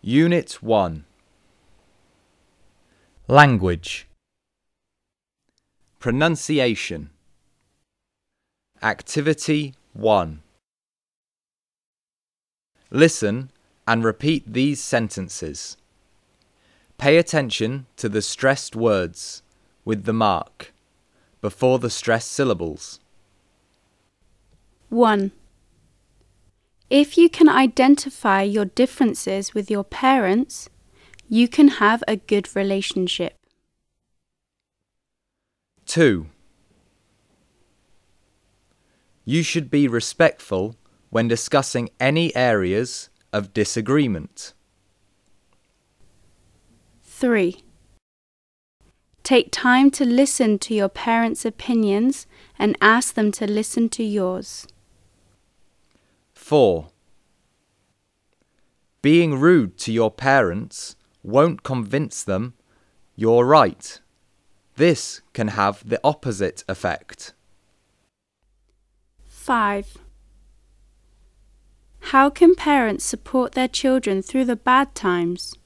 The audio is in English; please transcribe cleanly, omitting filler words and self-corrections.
Unit 1. Language. Pronunciation. Activity 1. Listen and repeat these sentences. Pay attention to the stressed words with the mark before the stressed syllables. 1. If you can identify your differences with your parents, you can have a good relationship. 2. You should be respectful when discussing any areas of disagreement. 3. Take time to listen to your parents' opinions and ask them to listen to yours. 4. Being rude to your parents won't convince them you're right. This can have the opposite effect. 5. How can parents support their children through the bad times?